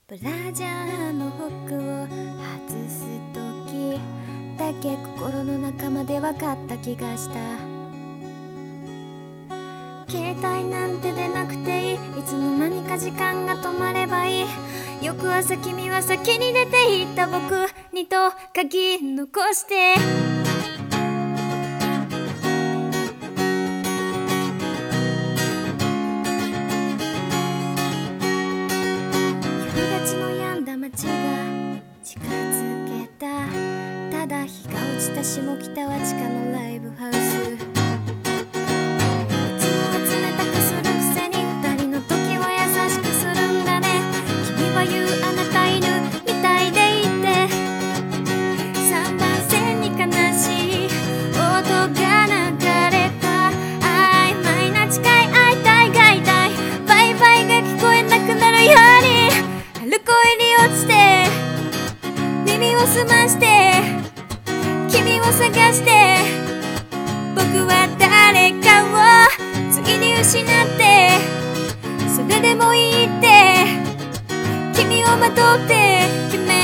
ブラジャーのフックを外す時だけ心の中まで分かった気がした。携帯なんて出なくていい、いつの間にか時間が止まればいい。翌朝君は先に出て行った僕にと鍵残して、街が近づけた。ただ日が落ちた下北は地下のライブハウス。いつもは冷たくするくせに二人の時は優しくするんだね。君は言うあなた犬みたいでいて、3番線に悲しい音が流れた。曖昧な誓い会いたいがいたい、バイバイが聞こえなくなるように春恋に落ちて耳を澄まして君を探して、僕は誰かをついに失って、それでもいいって君をまとって決め